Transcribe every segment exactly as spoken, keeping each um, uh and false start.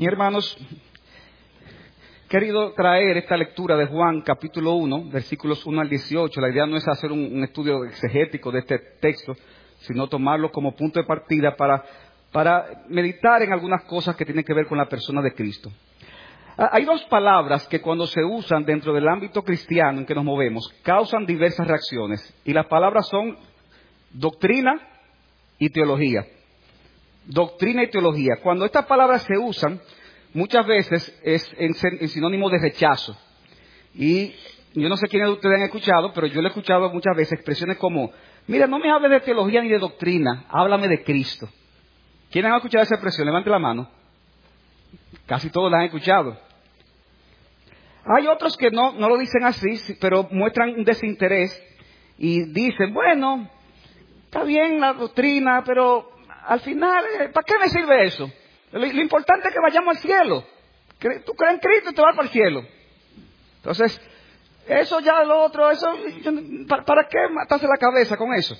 Mis hermanos, he querido traer esta lectura de Juan capítulo uno, versículos uno al dieciocho. La idea no es hacer un, un estudio exegético de este texto, sino tomarlo como punto de partida para, para meditar en algunas cosas que tienen que ver con la persona de Cristo. Hay dos palabras que cuando se usan dentro del ámbito cristiano en que nos movemos, causan diversas reacciones. Y las palabras son doctrina y teología. Doctrina y teología. Cuando estas palabras se usan, muchas veces es en, en sinónimo de rechazo. Y yo no sé quiénes de ustedes han escuchado, pero yo le he escuchado muchas veces expresiones como, mira, no me hables de teología ni de doctrina, háblame de Cristo. ¿Quiénes han escuchado esa expresión? Levante la mano. Casi todos la han escuchado. Hay otros que no, no lo dicen así, pero muestran un desinterés y dicen, bueno, está bien la doctrina, pero al final, ¿para qué me sirve eso? Lo, lo importante es que vayamos al cielo. Tú crees en Cristo y te vas para el cielo. Entonces, eso ya lo otro, eso, ¿para, para qué matarse la cabeza con eso?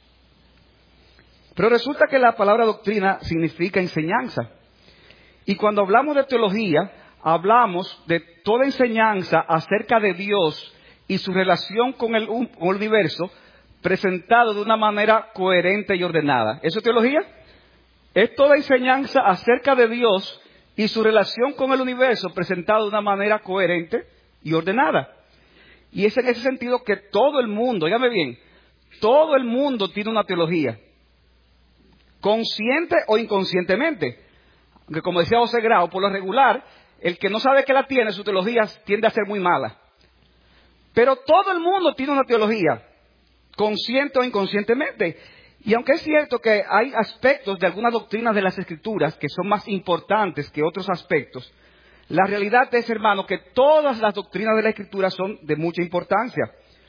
Pero resulta que la palabra doctrina significa enseñanza. Y cuando hablamos de teología, hablamos de toda enseñanza acerca de Dios y su relación con el universo, presentado de una manera coherente y ordenada. ¿Eso es teología? Es toda enseñanza acerca de Dios y su relación con el universo, presentado de una manera coherente y ordenada. Y es en ese sentido que todo el mundo, dígame bien, todo el mundo tiene una teología, consciente o inconscientemente. Aunque como decía José Grau, por lo regular, el que no sabe que la tiene, su teología tiende a ser muy mala. Pero todo el mundo tiene una teología, consciente o inconscientemente. Y aunque es cierto que hay aspectos de algunas doctrinas de las Escrituras que son más importantes que otros aspectos, la realidad es, hermano, que todas las doctrinas de la Escritura son de mucha importancia.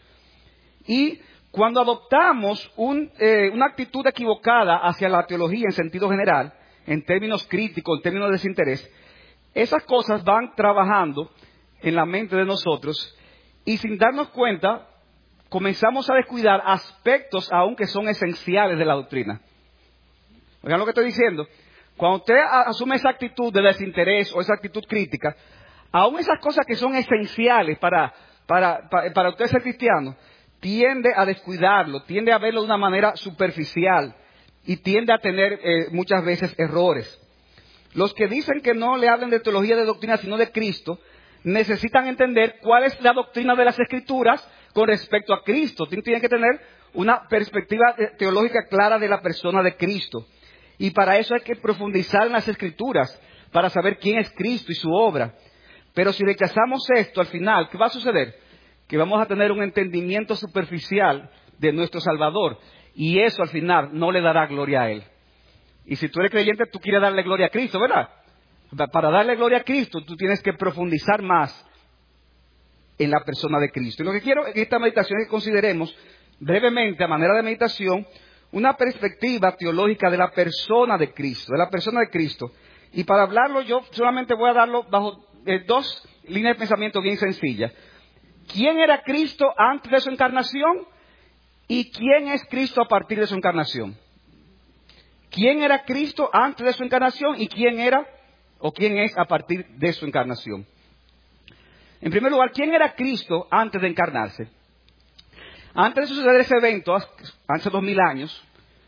Y cuando adoptamos un, eh, una actitud equivocada hacia la teología en sentido general, en términos críticos, en términos de desinterés, esas cosas van trabajando en la mente de nosotros y sin darnos cuenta comenzamos a descuidar aspectos aún que son esenciales de la doctrina. Oigan lo que estoy diciendo. Cuando usted asume esa actitud de desinterés o esa actitud crítica, aún esas cosas que son esenciales para, para, para, para usted ser cristiano, tiende a descuidarlo, tiende a verlo de una manera superficial y tiende a tener eh, muchas veces errores. Los que dicen que no le hablen de teología de doctrina sino de Cristo, necesitan entender cuál es la doctrina de las Escrituras con respecto a Cristo. Tienen que tener una perspectiva teológica clara de la persona de Cristo. Y para eso hay que profundizar en las Escrituras, para saber quién es Cristo y su obra. Pero si rechazamos esto, al final, ¿qué va a suceder? Que vamos a tener un entendimiento superficial de nuestro Salvador. Y eso al final no le dará gloria a Él. Y si tú eres creyente, tú quieres darle gloria a Cristo, ¿verdad? Para darle gloria a Cristo, tú tienes que profundizar más en la persona de Cristo. Y lo que quiero en esta meditación es que consideremos brevemente, a manera de meditación, una perspectiva teológica de la persona de Cristo, de la persona de Cristo. Y para hablarlo yo solamente voy a darlo bajo eh, dos líneas de pensamiento bien sencillas. ¿Quién era Cristo antes de su encarnación? ¿Y quién es Cristo a partir de su encarnación? ¿Quién era Cristo antes de su encarnación? ¿Y quién era o quién es a partir de su encarnación? En primer lugar, ¿quién era Cristo antes de encarnarse? Antes de suceder ese evento, hace dos mil años,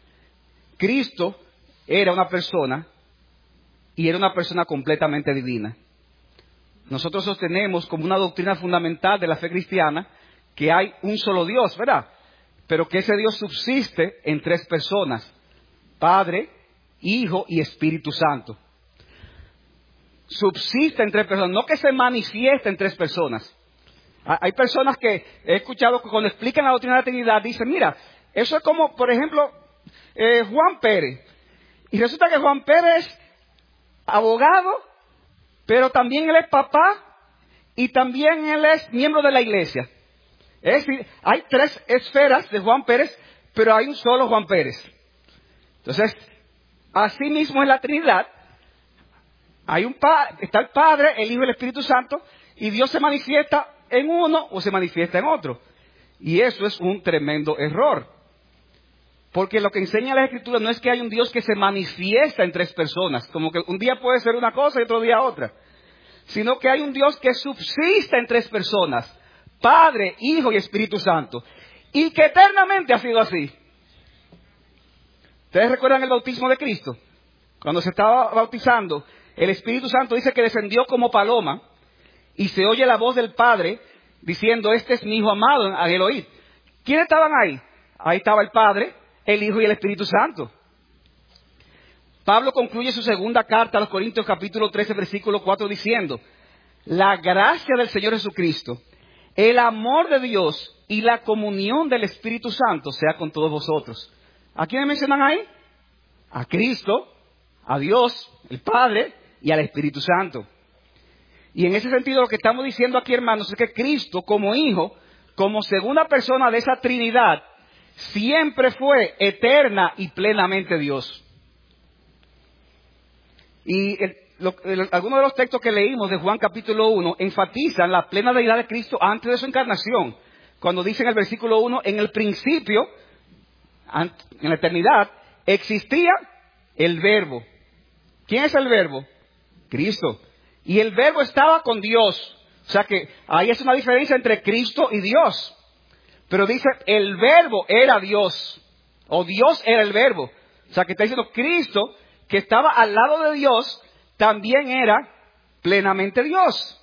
Cristo era una persona y era una persona completamente divina. Nosotros sostenemos como una doctrina fundamental de la fe cristiana que hay un solo Dios, ¿verdad? Pero que ese Dios subsiste en tres personas: Padre, Hijo y Espíritu Santo. Subsiste en tres personas, no que se manifiesta en tres personas. Hay personas que he escuchado que cuando explican la doctrina de la Trinidad dicen, mira, eso es como, por ejemplo, eh, Juan Pérez. Y resulta que Juan Pérez es abogado, pero también él es papá y también él es miembro de la iglesia. Es decir, hay tres esferas de Juan Pérez, pero hay un solo Juan Pérez. Entonces, así mismo en la Trinidad, hay un pa- está el Padre, el Hijo y el Espíritu Santo, y Dios se manifiesta en uno o se manifiesta en otro. Y eso es un tremendo error. Porque lo que enseña la Escritura no es que hay un Dios que se manifiesta en tres personas, como que un día puede ser una cosa y otro día otra, sino que hay un Dios que subsiste en tres personas, Padre, Hijo y Espíritu Santo, y que eternamente ha sido así. ¿Ustedes recuerdan el bautismo de Cristo? Cuando se estaba bautizando, el Espíritu Santo dice que descendió como paloma y se oye la voz del Padre diciendo, este es mi Hijo amado, a él oíd. ¿Quiénes estaban ahí? Ahí estaba el Padre, el Hijo y el Espíritu Santo. Pablo concluye su segunda carta a los Corintios capítulo trece versículo cuatro diciendo, la gracia del Señor Jesucristo, el amor de Dios y la comunión del Espíritu Santo sea con todos vosotros. ¿A quiénes mencionan ahí? A Cristo, a Dios, el Padre y al Espíritu Santo. Y en ese sentido lo que estamos diciendo aquí, hermanos, es que Cristo como Hijo, como segunda persona de esa Trinidad, siempre fue eterna y plenamente Dios. Y el, lo, el, algunos de los textos que leímos de Juan capítulo uno enfatizan la plena deidad de Cristo antes de su encarnación. Cuando dice en el versículo uno, en el principio, en la eternidad, existía el Verbo. ¿Quién es el Verbo? Cristo. Y el Verbo estaba con Dios. O sea que ahí es una diferencia entre Cristo y Dios. Pero dice, el Verbo era Dios. O Dios era el Verbo. O sea que está diciendo Cristo, que estaba al lado de Dios, también era plenamente Dios.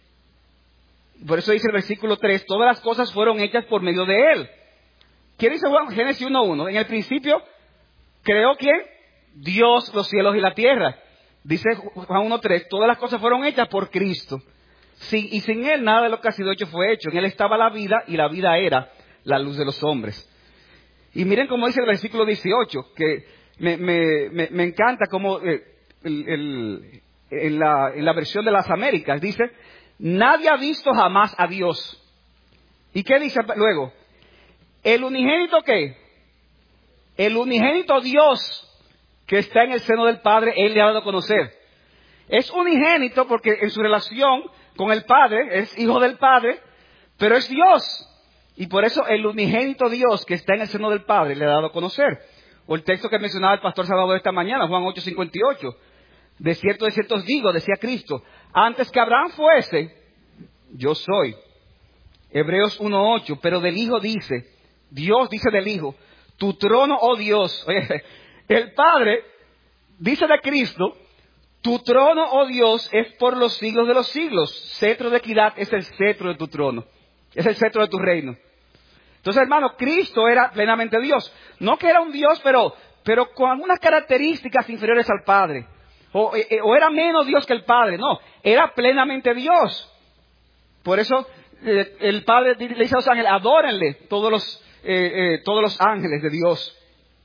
Por eso dice el versículo tres, todas las cosas fueron hechas por medio de Él. ¿Qué dice Juan? Génesis uno uno. En el principio, ¿creó quién? Dios, los cielos y la tierra. Dice Juan uno tres, todas las cosas fueron hechas por Cristo. Sí, y sin Él nada de lo que ha sido hecho fue hecho. En Él estaba la vida y la vida era la luz de los hombres. Y miren cómo dice el versículo dieciocho, que me, me, me, me encanta como eh, el, el, en, la, en la versión de las Américas dice, nadie ha visto jamás a Dios. ¿Y qué dice luego? ¿El unigénito qué? El unigénito Dios que está en el seno del Padre, Él le ha dado a conocer. Es unigénito porque en su relación con el Padre, es hijo del Padre, pero es Dios. Y por eso el unigénito Dios que está en el seno del Padre le ha dado a conocer. O el texto que mencionaba el pastor Salvador esta mañana, Juan ocho cincuenta y ocho. De cierto, de cierto os digo, decía Cristo, antes que Abraham fuese, yo soy. Hebreos uno ocho, pero del Hijo dice, Dios dice del Hijo, tu trono, oh Dios. Oye, el Padre dice de Cristo, tu trono, oh Dios, es por los siglos de los siglos. Cetro de equidad es el cetro de tu trono. Es el cetro de tu reino. Entonces, hermano, Cristo era plenamente Dios. No que era un Dios, pero, pero con algunas características inferiores al Padre. O, eh, o era menos Dios que el Padre. No, era plenamente Dios. Por eso eh, el Padre le dice a los ángeles, adórenle todos los, eh, eh, todos los ángeles de Dios.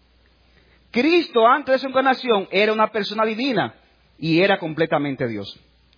Cristo, antes de su encarnación, era una persona divina y era completamente Dios.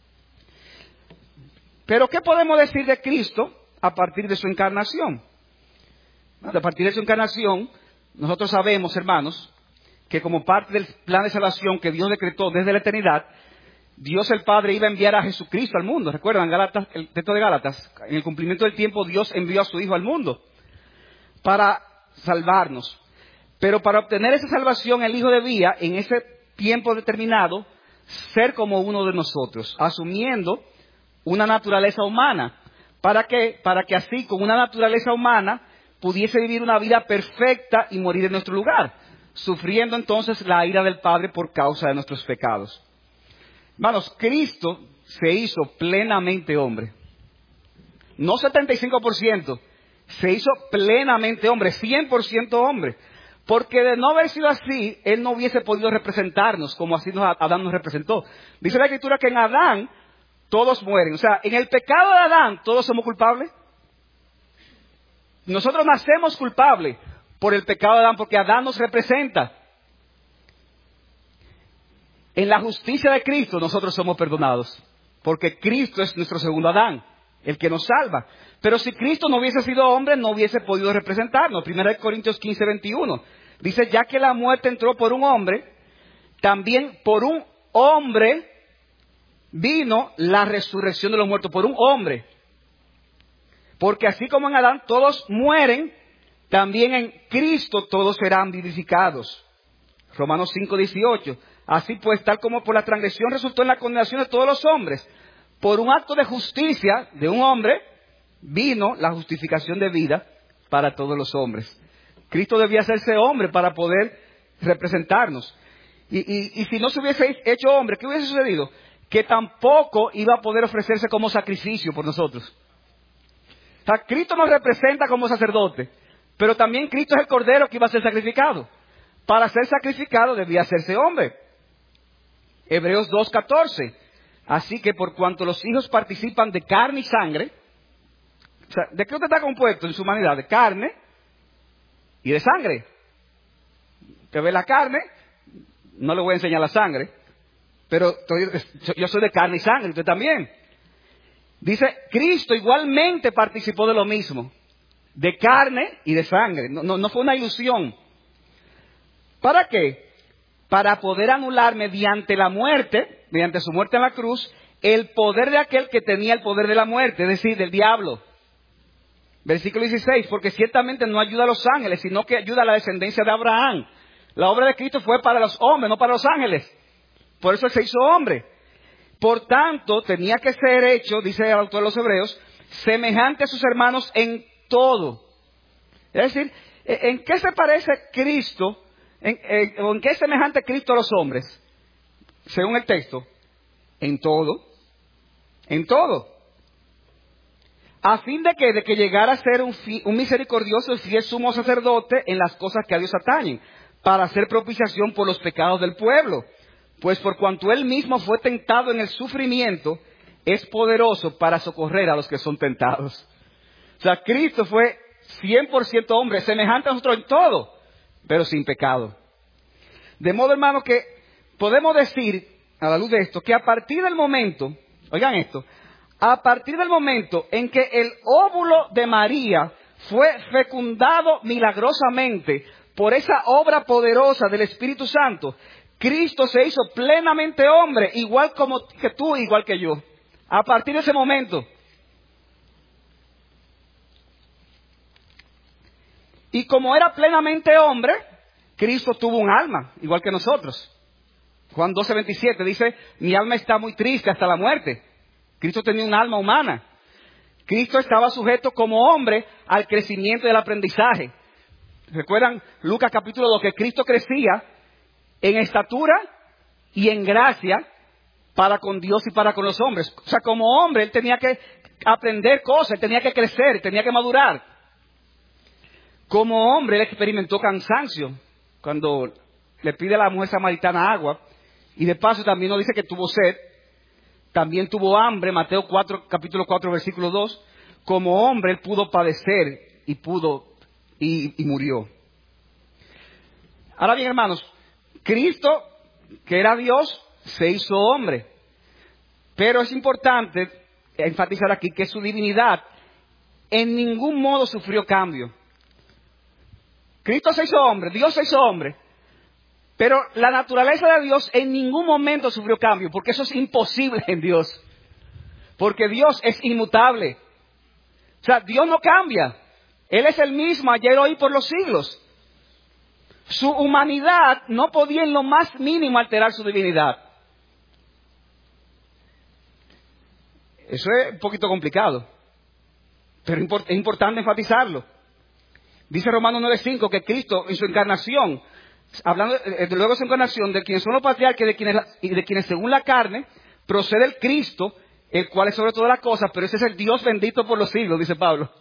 Pero, ¿qué podemos decir de Cristo a partir de su encarnación? A partir de su encarnación, nosotros sabemos, hermanos, que como parte del plan de salvación que Dios decretó desde la eternidad, Dios el Padre iba a enviar a Jesucristo al mundo. ¿Recuerdan Gálatas, el texto de Gálatas? En el cumplimiento del tiempo, Dios envió a su Hijo al mundo para salvarnos. Pero para obtener esa salvación, el Hijo debía, en ese tiempo determinado, ser como uno de nosotros, asumiendo una naturaleza humana. ¿Para qué? Para que así, con una naturaleza humana, pudiese vivir una vida perfecta y morir en nuestro lugar, sufriendo entonces la ira del Padre por causa de nuestros pecados. Hermanos, Cristo se hizo plenamente hombre. No setenta y cinco por ciento, se hizo plenamente hombre, cien por ciento hombre. Porque de no haber sido así, Él no hubiese podido representarnos como así nos, Adán nos representó. Dice la Escritura que en Adán todos mueren. O sea, en el pecado de Adán todos somos culpables. Nosotros nacemos culpables por el pecado de Adán, porque Adán nos representa. En la justicia de Cristo nosotros somos perdonados, porque Cristo es nuestro segundo Adán, el que nos salva. Pero si Cristo no hubiese sido hombre, no hubiese podido representarnos. Primera de Corintios quince veintiuno. Dice, ya que la muerte entró por un hombre, también por un hombre vino la resurrección de los muertos. Por un hombre. Porque así como en Adán todos mueren, También en Cristo todos serán vivificados. Romanos cinco dieciocho. Así pues, tal como por la transgresión resultó en la condenación de todos los hombres, por un acto de justicia de un hombre, vino la justificación de vida para todos los hombres. Cristo debía hacerse hombre para poder representarnos. Y, y, y si no se hubiese hecho hombre, ¿qué hubiese sucedido? Que tampoco iba a poder ofrecerse como sacrificio por nosotros. O sea, Cristo nos representa como sacerdote, pero también Cristo es el cordero que iba a ser sacrificado. Para ser sacrificado debía hacerse hombre. Hebreos dos catorce. Así que por cuanto los hijos participan de carne y sangre, o sea, ¿de qué usted está compuesto en su humanidad? De carne y de sangre. Usted ve la carne, no le voy a enseñar la sangre, pero yo soy de carne y sangre, usted también. Dice, Cristo igualmente participó de lo mismo, de carne y de sangre. No, no, no fue una ilusión. ¿Para qué? Para poder anular mediante la muerte, mediante su muerte en la cruz, el poder de aquel que tenía el poder de la muerte, es decir, del diablo. Versículo dieciséis, porque ciertamente no ayuda a los ángeles, sino que ayuda a la descendencia de Abraham. La obra de Cristo fue para los hombres, no para los ángeles. Por eso Él se hizo hombre. Por tanto, tenía que ser hecho, dice el autor de los Hebreos, semejante a sus hermanos en todo. Es decir, ¿en qué se parece Cristo? ¿En, en, ¿En qué es semejante Cristo a los hombres? Según el texto, en todo. En todo. A fin de que, de que llegara a ser un, fi, un misericordioso y fiel sumo sacerdote en las cosas que a Dios atañen, para hacer propiciación por los pecados del pueblo. Pues por cuanto Él mismo fue tentado en el sufrimiento, es poderoso para socorrer a los que son tentados. O sea, Cristo fue cien por ciento hombre, semejante a nosotros en todo, pero sin pecado. De modo, hermano, que podemos decir, a la luz de esto, que a partir del momento, oigan esto, a partir del momento en que el óvulo de María fue fecundado milagrosamente por esa obra poderosa del Espíritu Santo, Cristo se hizo plenamente hombre, igual como que tú, igual que yo. A partir de ese momento. Y como era plenamente hombre, Cristo tuvo un alma, igual que nosotros. Juan doce veintisiete dice, mi alma está muy triste hasta la muerte. Cristo tenía un alma humana. Cristo estaba sujeto como hombre al crecimiento del aprendizaje. ¿Recuerdan Lucas capítulo dos? Que Cristo crecía en estatura y en gracia para con Dios y para con los hombres. O sea, como hombre, Él tenía que aprender cosas, Él tenía que crecer, tenía que madurar. Como hombre, Él experimentó cansancio cuando le pide a la mujer samaritana agua. Y de paso también nos dice que tuvo sed. También tuvo hambre, Mateo cuatro, capítulo cuatro, versículo dos. Como hombre, Él pudo padecer y pudo y, y murió. Ahora bien, hermanos, Cristo, que era Dios, se hizo hombre. Pero es importante enfatizar aquí que su divinidad en ningún modo sufrió cambio. Cristo se hizo hombre, Dios se hizo hombre. Pero la naturaleza de Dios en ningún momento sufrió cambio, porque eso es imposible en Dios. Porque Dios es inmutable. O sea, Dios no cambia. Él es el mismo ayer, hoy, por los siglos. Su humanidad no podía en lo más mínimo alterar su divinidad. Eso es un poquito complicado, pero es importante enfatizarlo. Dice Romanos nueve cinco que Cristo en su encarnación, hablando de, de luego de su encarnación, de quienes son los patriarcas y de quienes, y de quienes según la carne procede el Cristo, el cual es sobre todas las cosas, pero ese es el Dios bendito por los siglos, dice Pablo.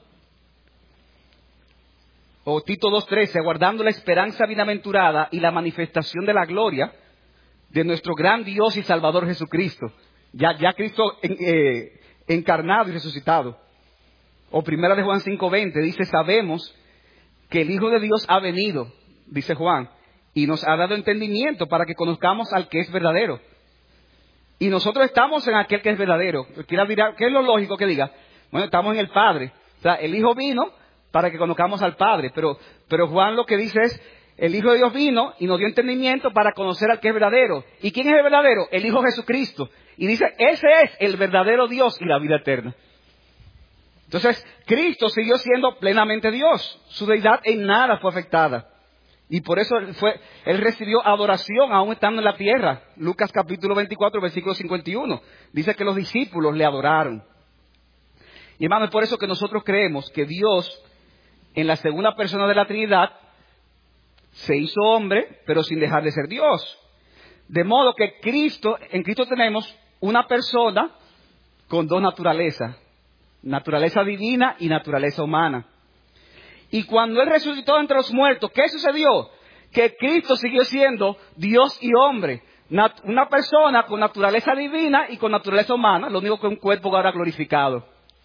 O Tito dos trece, aguardando la esperanza bienaventurada y la manifestación de la gloria de nuestro gran Dios y Salvador Jesucristo. Ya, ya Cristo en, eh, encarnado y resucitado. O primera de Juan cinco veinte, dice, sabemos que el Hijo de Dios ha venido, dice Juan, y nos ha dado entendimiento para que conozcamos al que es verdadero. Y nosotros estamos en aquel que es verdadero. ¿Qué es lo lógico que diga? Bueno, estamos en el Padre. O sea, el Hijo vino para que conozcamos al Padre. Pero, pero Juan lo que dice es, el Hijo de Dios vino y nos dio entendimiento para conocer al que es verdadero. ¿Y quién es el verdadero? El Hijo Jesucristo. Y dice, ese es el verdadero Dios y la vida eterna. Entonces, Cristo siguió siendo plenamente Dios. Su deidad en nada fue afectada. Y por eso él, fue, él recibió adoración aún estando en la tierra. Lucas capítulo veinticuatro, versículo cincuenta y uno. Dice que los discípulos le adoraron. Y hermano, es por eso que nosotros creemos que Dios, en la segunda persona de la Trinidad, se hizo hombre, pero sin dejar de ser Dios. De modo que Cristo, en Cristo tenemos una persona con dos naturalezas. Naturaleza divina y naturaleza humana. Y cuando Él resucitó entre los muertos, ¿qué sucedió? Que Cristo siguió siendo Dios y hombre. Nat- una persona con naturaleza divina y con naturaleza humana, lo único que un cuerpo ahora glorificado.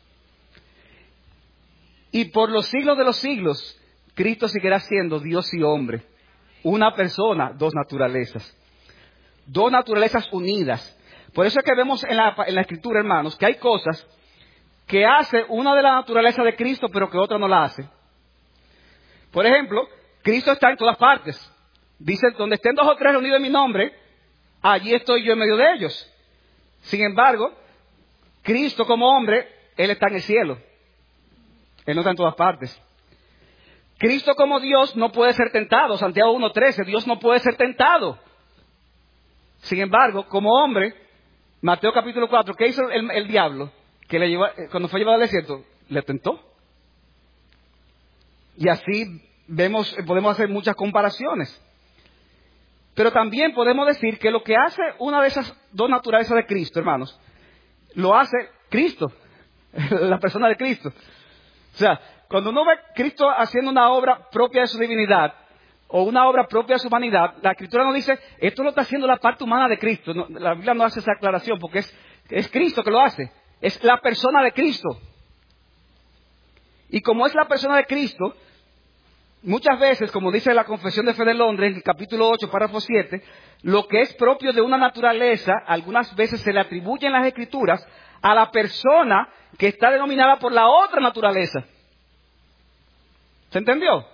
Y por los siglos de los siglos, Cristo seguirá siendo Dios y hombre. Una persona, dos naturalezas. Dos naturalezas unidas. Por eso es que vemos en la, en la Escritura, hermanos, que hay cosas que hace una de la naturaleza de Cristo, pero que otra no la hace. Por ejemplo, Cristo está en todas partes. Dice, donde estén dos o tres reunidos en mi nombre, allí estoy yo en medio de ellos. Sin embargo, Cristo como hombre, Él está en el cielo. Él no está en todas partes. Cristo como Dios no puede ser tentado. Santiago uno trece, Dios no puede ser tentado. Sin embargo, como hombre, Mateo capítulo cuatro, ¿qué hizo el, el diablo? Que le llevó, cuando fue llevado al desierto, le tentó. Y así vemos, podemos hacer muchas comparaciones. Pero también podemos decir que lo que hace una de esas dos naturalezas de Cristo, hermanos, lo hace Cristo, la persona de Cristo. O sea, cuando uno ve a Cristo haciendo una obra propia de su divinidad, o una obra propia de su humanidad, la Escritura nos dice, esto lo está haciendo la parte humana de Cristo. No, la Biblia no hace esa aclaración porque es, es Cristo que lo hace. Es la persona de Cristo. Y como es la persona de Cristo, muchas veces, como dice la Confesión de Fe de Londres, en el capítulo ocho, párrafo siete, lo que es propio de una naturaleza, algunas veces se le atribuye en las Escrituras a la persona que está denominada por la otra naturaleza. ¿Se entendió?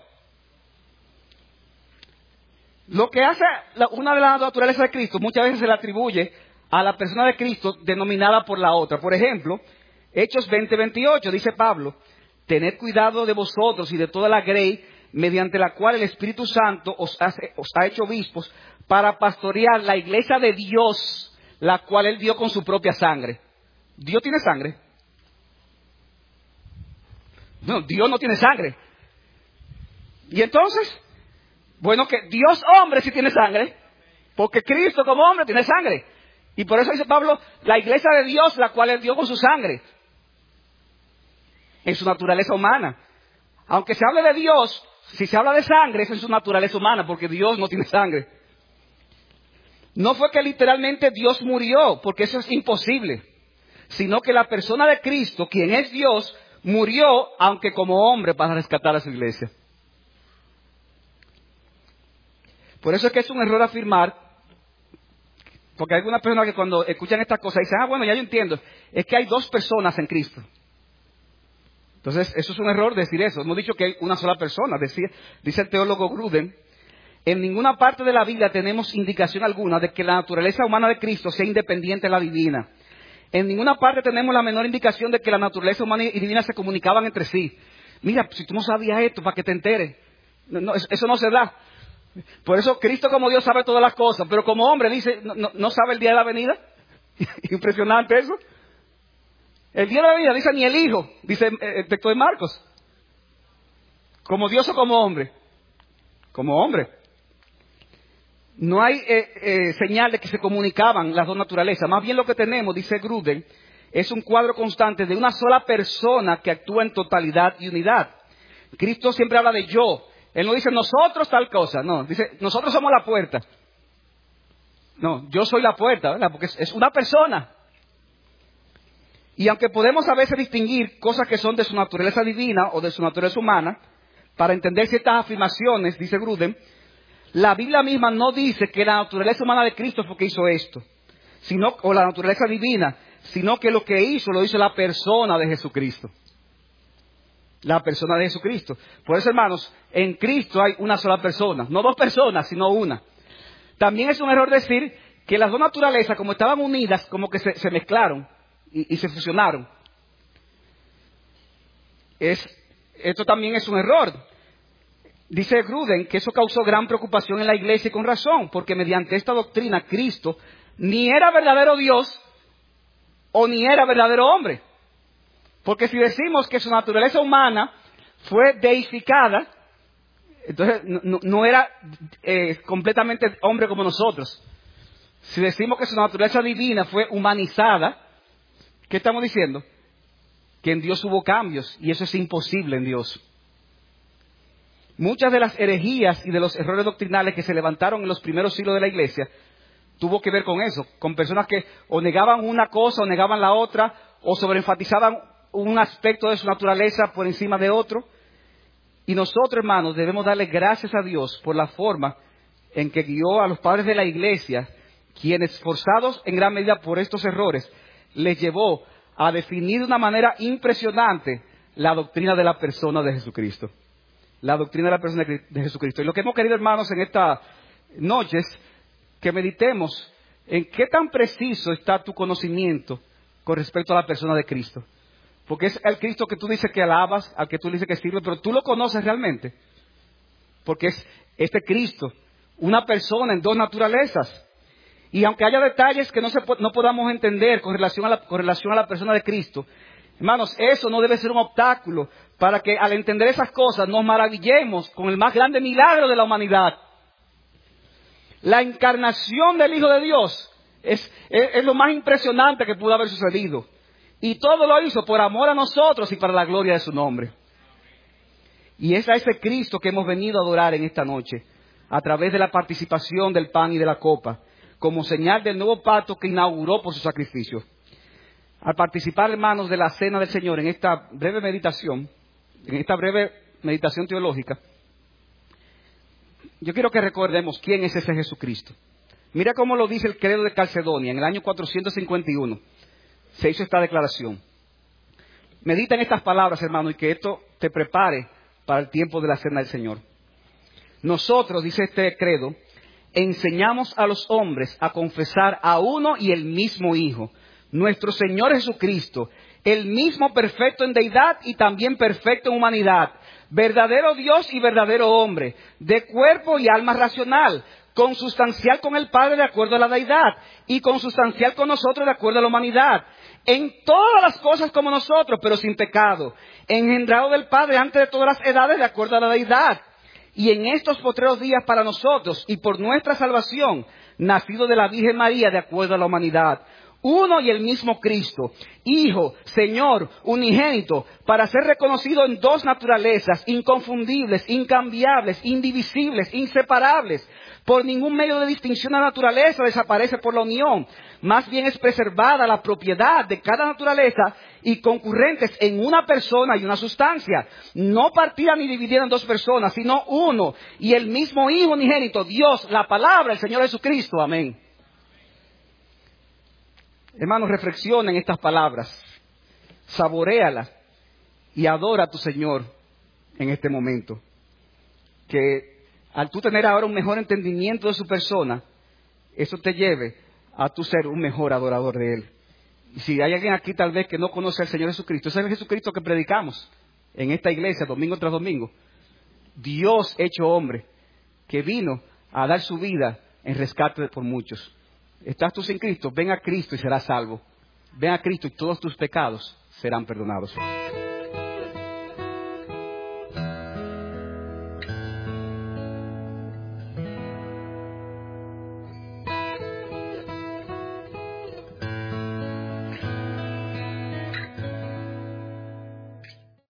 Lo que hace la, una de las naturalezas de Cristo, muchas veces se le atribuye a la persona de Cristo denominada por la otra. Por ejemplo, Hechos veinte, veintiocho, dice Pablo, tened cuidado de vosotros y de toda la grey, mediante la cual el Espíritu Santo os, hace, os ha hecho obispos, para pastorear la iglesia de Dios, la cual Él dio con su propia sangre. ¿Dios tiene sangre? No, Dios no tiene sangre. Y entonces, bueno, que Dios hombre sí tiene sangre, porque Cristo como hombre tiene sangre. Y por eso dice Pablo, la iglesia de Dios, la cual Él dio con su sangre, en su naturaleza humana. Aunque se hable de Dios, si se habla de sangre, es en su naturaleza humana, porque Dios no tiene sangre. No fue que literalmente Dios murió, porque eso es imposible, sino que la persona de Cristo, quien es Dios, murió, aunque como hombre, para rescatar a su iglesia. Por eso es que es un error afirmar, porque hay algunas personas que cuando escuchan estas cosas dicen, ah, bueno, ya yo entiendo, es que hay dos personas en Cristo. Entonces, eso es un error decir eso. Hemos dicho que hay una sola persona. Decía, dice el teólogo Gruden, en ninguna parte de la Biblia tenemos indicación alguna de que la naturaleza humana de Cristo sea independiente de la divina. En ninguna parte tenemos la menor indicación de que la naturaleza humana y divina se comunicaban entre sí. Mira, si tú no sabías esto, para que te enteres. No, no, eso no se da. Por eso Cristo como Dios sabe todas las cosas, pero como hombre dice, no, no, no sabe el día de la venida. Impresionante eso. El día de la venida dice ni el Hijo, dice el texto de Marcos. Como Dios o como hombre. Como hombre. No hay eh, eh, señal de que se comunicaban las dos naturalezas. Más bien lo que tenemos, dice Gruden, es un cuadro constante de una sola persona que actúa en totalidad y unidad. Cristo siempre habla de yo. Él no dice nosotros tal cosa. No, dice nosotros somos la puerta. No, yo soy la puerta, ¿verdad? Porque es, es una persona. Y aunque podemos a veces distinguir cosas que son de su naturaleza divina o de su naturaleza humana, para entender ciertas afirmaciones, dice Gruden, la Biblia misma no dice que la naturaleza humana de Cristo fue que hizo esto, sino, o la naturaleza divina, sino que lo que hizo lo hizo la persona de Jesucristo. La persona de Jesucristo. Por eso, hermanos, en Cristo hay una sola persona, no dos personas, sino una. También es un error decir que las dos naturalezas, como estaban unidas, como que se, se mezclaron y, y se fusionaron. es, esto también es un error. Dice Gruden que eso causó gran preocupación en la iglesia y con razón, porque mediante esta doctrina Cristo ni era verdadero Dios o ni era verdadero hombre. Porque si decimos que su naturaleza humana fue deificada, entonces no, no era eh, completamente hombre como nosotros. Si decimos que su naturaleza divina fue humanizada, ¿qué estamos diciendo? Que en Dios hubo cambios, y eso es imposible en Dios. Muchas de las herejías y de los errores doctrinales que se levantaron en los primeros siglos de la iglesia tuvo que ver con eso, con personas que o negaban una cosa o negaban la otra, o sobreenfatizaban un aspecto de su naturaleza por encima de otro. Y nosotros, hermanos, debemos darle gracias a Dios por la forma en que guió a los padres de la iglesia, quienes, forzados en gran medida por estos errores, les llevó a definir de una manera impresionante la doctrina de la persona de Jesucristo. La doctrina de la persona de Jesucristo. Y lo que hemos querido, hermanos, en estas noches, que meditemos en qué tan preciso está tu conocimiento con respecto a la persona de Cristo. Porque es el Cristo que tú dices que alabas, al que tú dices que sirve, pero tú lo conoces realmente. Porque es este Cristo, una persona en dos naturalezas. Y aunque haya detalles que no, se, no podamos entender con relación, a la, con relación a la persona de Cristo, hermanos, eso no debe ser un obstáculo para que al entender esas cosas nos maravillemos con el más grande milagro de la humanidad. La encarnación del Hijo de Dios es, es, es lo más impresionante que pudo haber sucedido. Y todo lo hizo por amor a nosotros y para la gloria de su nombre. Y es a ese Cristo que hemos venido a adorar en esta noche, a través de la participación del pan y de la copa, como señal del nuevo pacto que inauguró por su sacrificio. Al participar, hermanos, de la cena del Señor en esta breve meditación, en esta breve meditación teológica, yo quiero que recordemos quién es ese Jesucristo. Mira cómo lo dice el credo de Calcedonia en el año cuatrocientos cincuenta y uno. Se hizo esta declaración. Medita en estas palabras, hermano, y que esto te prepare para el tiempo de la cena del Señor. Nosotros, dice este credo, enseñamos a los hombres a confesar a uno y el mismo Hijo, nuestro Señor Jesucristo, el mismo perfecto en deidad y también perfecto en humanidad, verdadero Dios y verdadero hombre, de cuerpo y alma racional, consustancial con el Padre de acuerdo a la deidad y consustancial con nosotros de acuerdo a la humanidad, en todas las cosas como nosotros, pero sin pecado, engendrado del Padre antes de todas las edades de acuerdo a la deidad, y en estos postreros días para nosotros y por nuestra salvación, nacido de la Virgen María de acuerdo a la humanidad, uno y el mismo Cristo, Hijo, Señor, unigénito, para ser reconocido en dos naturalezas, inconfundibles, incambiables, indivisibles, inseparables. Por ningún medio de distinción la naturaleza desaparece por la unión. Más bien es preservada la propiedad de cada naturaleza y concurrentes en una persona y una sustancia. No partida ni dividida en dos personas, sino uno y el mismo Hijo unigénito, Dios, la palabra, el Señor Jesucristo. Amén. Hermanos, reflexiona en estas palabras, saboréalas y adora a tu Señor en este momento. Que al tú tener ahora un mejor entendimiento de su persona, eso te lleve a tu ser un mejor adorador de Él. Y si hay alguien aquí tal vez que no conoce al Señor Jesucristo, ese es el Jesucristo que predicamos en esta iglesia domingo tras domingo. Dios hecho hombre, que vino a dar su vida en rescate por muchos. ¿Estás tú sin Cristo? Ven a Cristo y serás salvo. Ven a Cristo y todos tus pecados serán perdonados.